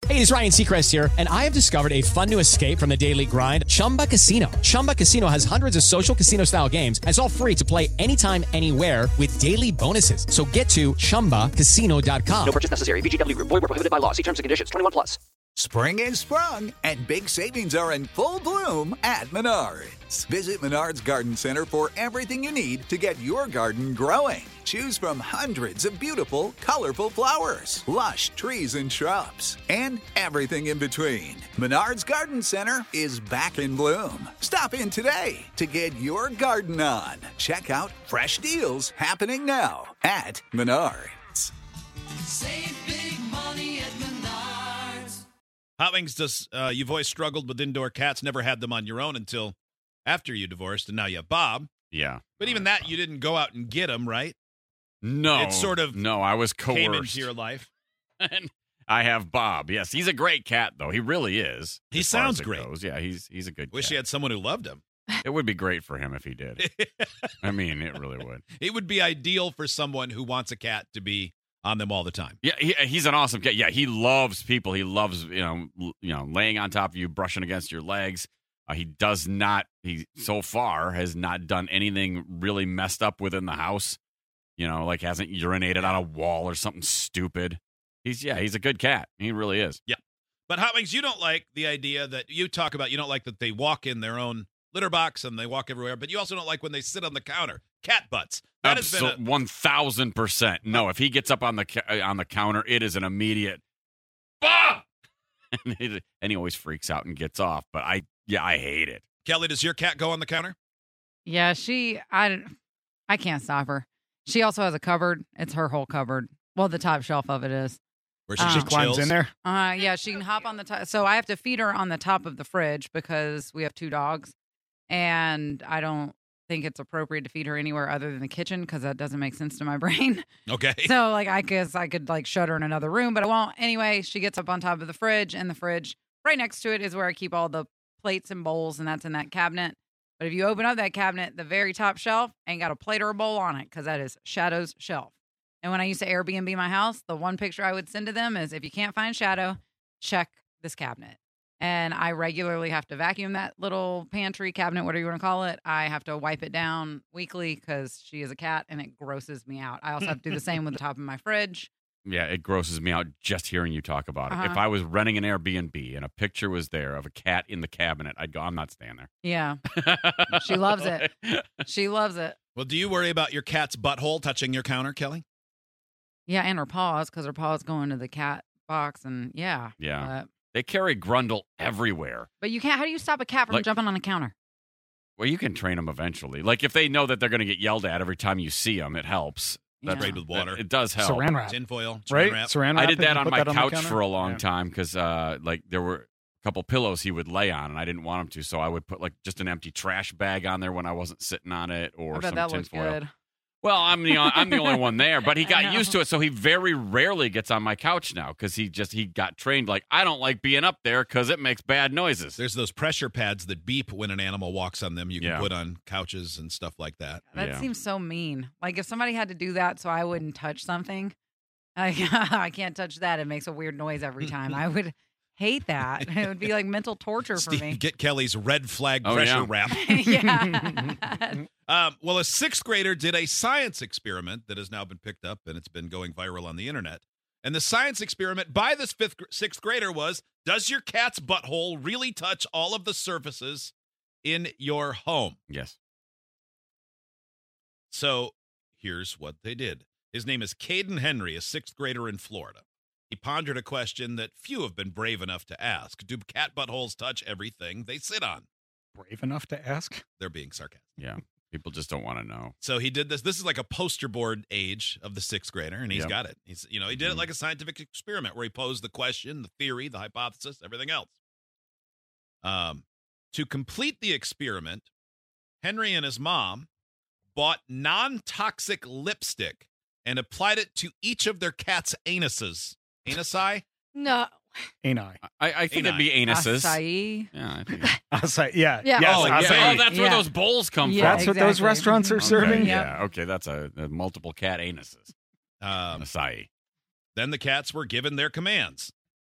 Hey, it's Ryan Seacrest here, and I have discovered a fun new escape from the daily grind, Chumba Casino. Chumba Casino has hundreds of social casino-style games, and it's all free to play anytime, anywhere with daily bonuses. So get to ChumbaCasino.com. No purchase necessary. VGW Group. Void where prohibited by law. See terms and conditions. 21 plus. Spring is sprung, and big savings are in full bloom at Menards. Visit Menards Garden Center for everything you need to get your garden growing. Choose from hundreds of beautiful, colorful flowers, lush trees and shrubs, and everything in between. Menards Garden Center is back in bloom. Stop in today to get your garden on. Check out fresh deals happening now at Menards. Save big money at Menards. Hot Wings, you've always struggled with indoor cats, never had them on your own until after you divorced, and now you have Bob. Yeah. But even that, you didn't go out and get them, right? No. It sort of no, I was coerced. came into your life. And I have Bob. Yes, he's a great cat, though. He really is. He as far sounds as it great. goes. Yeah, he's a good Wish cat. you had someone who loved him. It would be great for him if he did. I mean, it really would. It would be ideal for someone who wants a cat to be on them all the time. Yeah, he's an awesome cat. Yeah, he loves people. He loves laying on top of you, brushing against your legs. He does not. He so far has not done anything really messed up within the house. Like hasn't urinated on a wall or something stupid. He's a good cat. He really is. Yeah. But Hot Wings, you don't like the idea that you talk about. You don't like that they walk in their own litter box and they walk everywhere. But you also don't like when they sit on the counter. Cat butts. That has been 1,000%. No, if he gets up on the counter, it is an immediate bah! and he always freaks out and gets off. But I hate it. Kelly, does your cat go on the counter? Yeah, I can't stop her. She also has a cupboard. It's her whole cupboard. Well, the top shelf of it is. Where she just climbs chills in there? Yeah, she can hop on the top. So I have to feed her on the top of the fridge because we have 2 dogs. And I don't think it's appropriate to feed her anywhere other than the kitchen because that doesn't make sense to my brain. Okay. So, I guess I could, shut her in another room, but I won't. Anyway, she gets up on top of the fridge, and the fridge right next to it is where I keep all the plates and bowls, and that's in that cabinet. But if you open up that cabinet, the very top shelf ain't got a plate or a bowl on it because that is Shadow's shelf. And when I used to Airbnb my house, the one picture I would send to them is, if you can't find Shadow, check this cabinet. And I regularly have to vacuum that little pantry cabinet, whatever you want to call it. I have to wipe it down weekly because she is a cat and it grosses me out. I also have to do the same with the top of my fridge. Yeah, it grosses me out just hearing you talk about it. If I was renting an Airbnb and a picture was there of a cat in the cabinet, I'd go, I'm not staying there. Yeah. She loves it. She loves it. Well, do you worry about your cat's butthole touching your counter, Kelly? Yeah, and her paws, because her paws go into the cat box, and yeah. Yeah. They carry Grundle everywhere. But you can't. How do you stop a cat from jumping on a counter? Well, you can train them eventually. Like if they know that they're going to get yelled at every time you see them, it helps. Sprayed with water. It does help. Saran wrap. Tinfoil. Right? Wrap. Saran wrap. I did that on my the couch counter? for a long time because there were a couple pillows he would lay on, and I didn't want him to, so I would put just an empty trash bag on there when I wasn't sitting on it, or I bet some that looks tinfoil. good. Well, I'm the only one there, but he I got know. used to it, so he very rarely gets on my couch now because he got trained. I don't like being up there because it makes bad noises. There's those pressure pads that beep when an animal walks on them. You can put on couches and stuff like that. That seems so mean. If somebody had to do that so I wouldn't touch something, I can't touch that. It makes a weird noise every time. I would hate that. It would be like mental torture for Steve, me. get Kelly's red flag pressure wrap. Yeah. Well, a 6th grader did a science experiment that has now been picked up, and it's been going viral on the internet. And the science experiment by this 6th grader was, does your cat's butthole really touch all of the surfaces in your home? Yes. So here's what they did. His name is Caden Henry, a 6th grader in Florida. He pondered a question that few have been brave enough to ask. Do cat buttholes touch everything they sit on? Brave enough to ask? They're being sarcastic. Yeah. People just don't want to know. So he did this. This is like a poster board age of the 6th grader, and he's got it. He did it like a scientific experiment where he posed the question, the theory, the hypothesis, everything else. To complete the experiment, Henry and his mom bought non-toxic lipstick and applied it to each of their cats' anuses. Anusi? No. Ani. I think it'd be anuses. Acai. Yeah, I think. Acai. Yeah. Yeah. Yes, Oh, acai. that's where those bowls come Yeah, from. That's what those exactly. restaurants are Okay, serving? yeah. Okay, that's a multiple cat anuses. Acai. Then the cats were given their commands.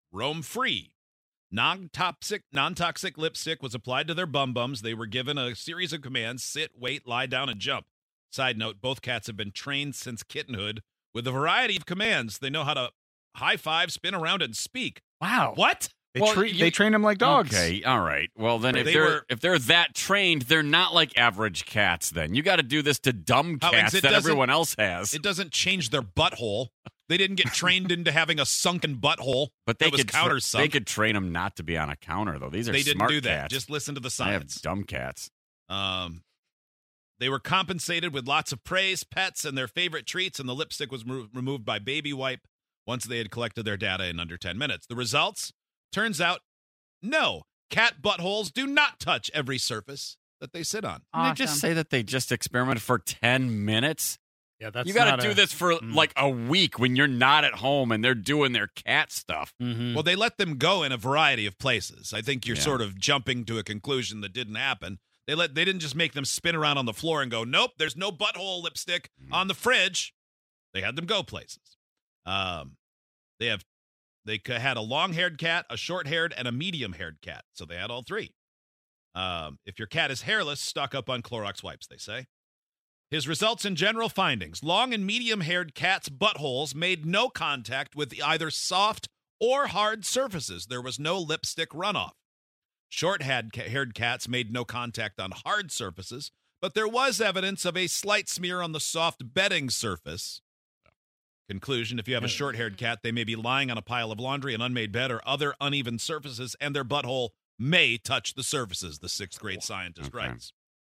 roam free. Non-toxic lipstick was applied to their bum-bums. They were given a series of commands: sit, wait, lie down, and jump. Side note, both cats have been trained since kittenhood with a variety of commands. They know how to high five, spin around, and speak. Wow. What? They train them like dogs. Okay, all right. Well, then But if they're that trained, they're not like average cats. Then you got to do this to dumb cats that everyone else has. It doesn't change their butthole. They didn't get trained into having a sunken butthole. But they that was could countersunk. they could train them not to be on a counter though. These are They didn't smart do that. cats. Just listen to the I have science. dumb cats. They were compensated with lots of praise, pets, and their favorite treats, and the lipstick was removed by baby wipe once they had collected their data in under 10 minutes. The results? Turns out, no. Cat buttholes do not touch every surface that they sit on. Didn't they just say that they just experimented for 10 minutes? Yeah, that's You got not to do this for like a week when you're not at home and they're doing their cat stuff. Mm-hmm. Well, they let them go in a variety of places. I think you're Yeah. sort of jumping to a conclusion that didn't happen. They didn't just make them spin around on the floor and go, nope, there's no butthole lipstick on the fridge. They had them go places. They had a long-haired cat, a short-haired, and a medium-haired cat. So they had all three. If your cat is hairless, stock up on Clorox wipes, they say. His results and general findings. Long and medium-haired cats' buttholes made no contact with either soft or hard surfaces. There was no lipstick runoff. Short-haired cats made no contact on hard surfaces, but there was evidence of a slight smear on the soft bedding surface. Conclusion, if you have a short-haired cat, they may be lying on a pile of laundry, an unmade bed, or other uneven surfaces, and their butthole may touch the surfaces, the 6th grade scientist Okay. writes.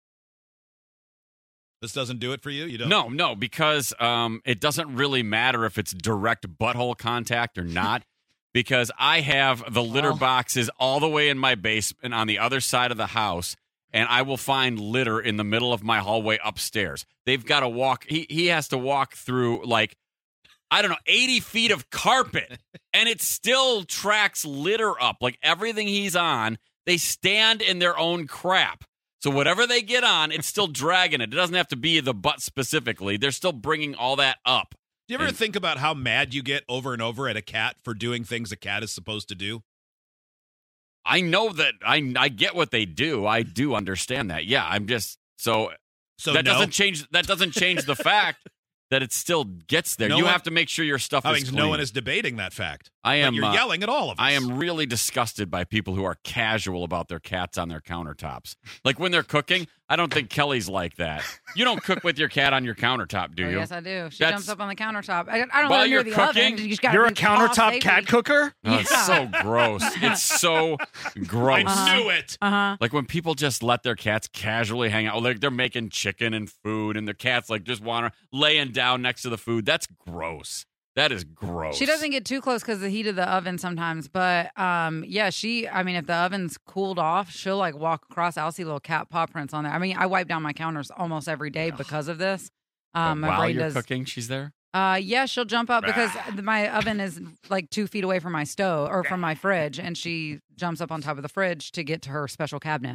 This doesn't do it for you? You don't? No, because it doesn't really matter if it's direct butthole contact or not. Because I have the litter boxes all the way in my basement on the other side of the house, and I will find litter in the middle of my hallway upstairs. They've got to walk. He has to walk through, like, I don't know, 80 feet of carpet, and it still tracks litter up. Like, everything he's on, they stand in their own crap. So whatever they get on, it's still dragging it. It doesn't have to be the butt specifically. They're still bringing all that up. Do you ever think about how mad you get over and over at a cat for doing things a cat is supposed to do? I know that I get what they do. I do understand that. Yeah, I'm just so that no? doesn't change the fact that it still gets there. No You one- have to make sure your stuff is clean. No one is debating that fact. I am. But you're yelling at all of us. I am really disgusted by people who are casual about their cats on their countertops. Like when they're cooking, I don't think Kelly's like that. You don't cook with your cat on your countertop, do you? Yes, I do. She That's- jumps up on the countertop. I don't While let her you're near the cooking? oven. You just gotta You're a be tossed, countertop baby. cat cooker? Oh, it's so gross. It's so gross. I knew it. Like when people just let their cats casually hang out, like they're making chicken and food, and their cats like just want to laying down next to the food. That's gross. That is gross. She doesn't get too close because of the heat of the oven sometimes. But yeah, if the oven's cooled off, she'll like walk across. I'll see little cat paw prints on there. I mean, I wipe down my counters almost every day because of this. But My while brain you're does. cooking, she's there. Yeah, she'll jump up because my oven is like 2 feet away from my stove or from my fridge, and she jumps up on top of the fridge to get to her special cabinet.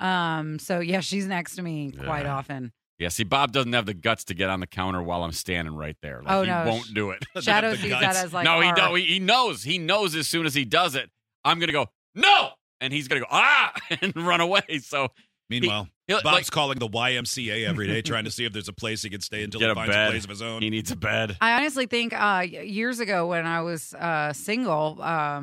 So yeah, she's next to me quite often. Yeah, see, Bob doesn't have the guts to get on the counter while I'm standing right there. Like, Oh, he no. won't do it. Shadow the sees guts. that as like no, he our- don't. He knows. He knows as soon as he does it, I'm gonna go no, and he's gonna go and run away. So Meanwhile, he'll- Bob's like- calling the YMCA every day trying to see if there's a place he can stay until Get he a finds bed. a place of his own. he needs a bed. I honestly think years ago when I was single,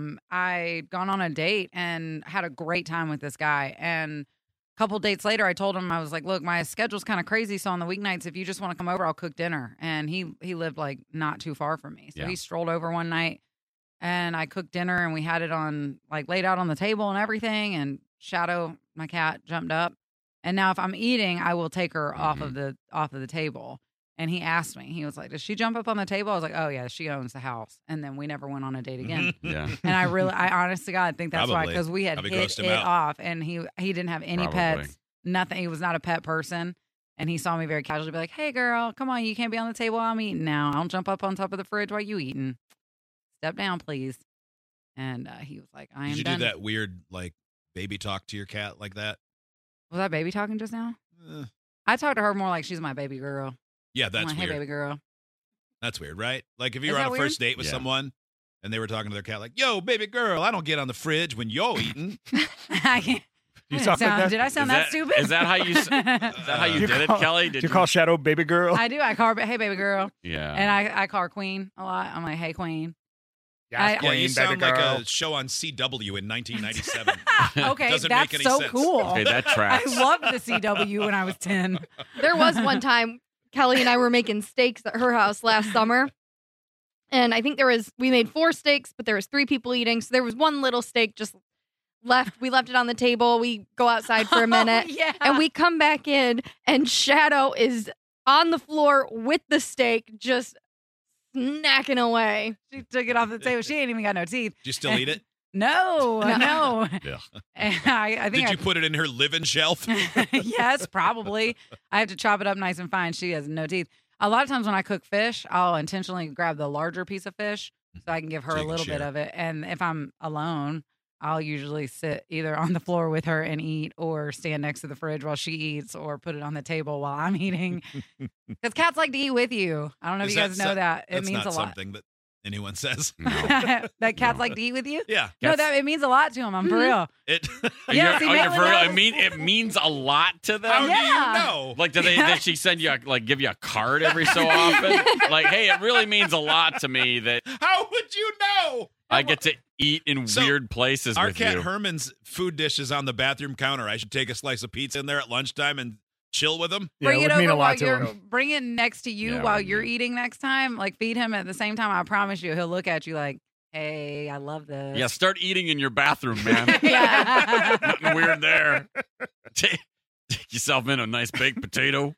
I'd gone on a date and had a great time with this guy. And a couple dates later, I told him, I was like, look, my schedule's kind of crazy. So on the weeknights, if you just want to come over, I'll cook dinner. And he lived like not too far from me. So Yeah. he strolled over one night and I cooked dinner and we had it on like laid out on the table and everything. And Shadow, my cat, jumped up. And now if I'm eating, I will take her off of the table. And he asked me, he was like, does she jump up on the table? I was like, oh yeah, she owns the house. And then we never went on a date again. Yeah. And I honest to God think that's why, Probably. because we had Probably hit grossed him it out. off, and he didn't have any Probably. pets, nothing. He was not a pet person, and he saw me very casually be like, "Hey, girl, come on, you can't be on the table while I'm eating now. I'll jump up on top of the fridge while you eating. Step down, please." And he was like, "I am Did you done." do that weird like baby talk to your cat like that? Was that baby talking just now? Eh, I talk to her more like she's my baby girl. yeah, I'm that's like, hey, weird. baby girl. That's weird, right? Like if you Is were on that a first date with Yeah. someone and they were talking to their cat like, "Yo, baby girl, I don't get on the fridge when you're eating." I can't. You talk like that? Did I sound that stupid? Is that how you did it, Kelly? Do you call Shadow baby girl? I do. I call her, hey, baby girl. Yeah. And I call her Queen a lot. I'm like, hey, Queen. Yes, Yeah, you Queen, sound baby like girl. a show on CW in 1997. Okay, Doesn't that's make any so sense. cool. Okay, that tracks. I loved the CW when I was 10. There was one time Kelly and I were making steaks at her house last summer. And I think we made 4 steaks, but there was 3 people eating. So there was one little steak just left. We left it on the table. We go outside for a minute. Yeah. And we come back in and Shadow is on the floor with the steak, just snacking away. She took it off the table. She ain't even got no teeth. Do you still eat it? No. Yeah. And I think Did you put it in her living shelf? Yes, probably. I have to chop it up nice and fine. She has no teeth. A lot of times when I cook fish, I'll intentionally grab the larger piece of fish so I can give her So a you can little bit share. of it. And if I'm alone, I'll usually sit either on the floor with her and eat or stand next to the fridge while she eats or put it on the table while I'm eating. Because cats like to eat with you. I don't know if Is you guys that know so- that. It That's means not a lot. something that anyone says. No. That cats like to eat with you? Yeah. No, that it means a lot to them. I'm for real. It. Yeah, see, You're Madeline for real? knows. It means a lot to them. How Yeah. do you know? Like, did she send you give you a card every so often? Like, hey, it really means a lot to me that How would you know? I get to eat in So, weird places Our with cat you. Herman's food dish is on the bathroom counter. I should take a slice of pizza in there at lunchtime and chill with him. Yeah, Bring it it would mean over a while lot to you're him. bring it next to you Yeah, while wouldn't you're it? eating next time. Like feed him at the same time. I promise you, he'll look at you like, "Hey, I love this." Yeah, start eating in your bathroom, man. Yeah. Nothing weird there. Take yourself in a nice baked potato.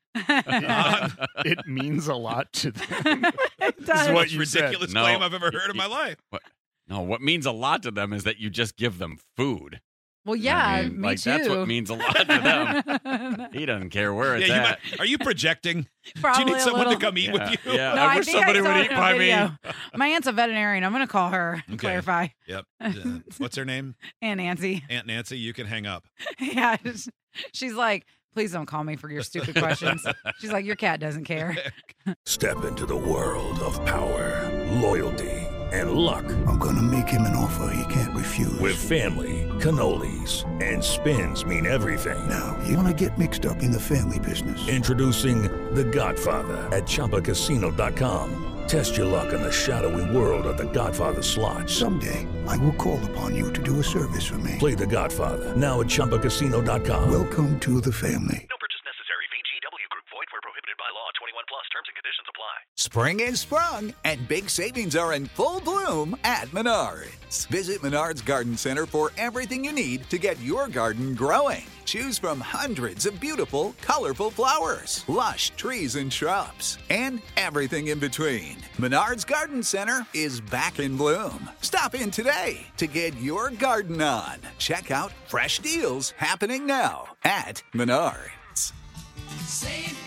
It means a lot to them. It This does. is what Most you said. ridiculous No. claim I've ever heard in my life. No, what means a lot to them is that you just give them food. Well, yeah, I mean, me like, too. that's what means a lot to them. He doesn't care where it's Yeah, at. are you projecting? Do you Probably need a someone to little. come eat with you? Yeah, No, I I wish think somebody I saw would it eat in a by me. video. My aunt's a veterinarian. I'm going to call her and Okay. clarify. Yep. What's her name? Aunt Nancy. Aunt Nancy. You can hang up. Yeah, she's like, please don't call me for your stupid questions. She's like, your cat doesn't care. Step into the world of power, loyalty, and luck. I'm gonna make him an offer he can't refuse. With family, cannolis, and spins mean everything. Now, you wanna get mixed up in the family business. Introducing The Godfather at ChumbaCasino.com. Test your luck in the shadowy world of The Godfather slot. Someday, I will call upon you to do a service for me. Play The Godfather now at ChumbaCasino.com. Welcome to the family. No purchase necessary. VGW Group. Void where prohibited by law. 21 plus. Terms and conditions apply. Spring is sprung, and big savings are in full bloom at Menards. Visit Menards Garden Center for everything you need to get your garden growing. Choose from hundreds of beautiful, colorful flowers, lush trees and shrubs, and everything in between. Menards Garden Center is back in bloom. Stop in today to get your garden on. Check out fresh deals happening now at Menards. Save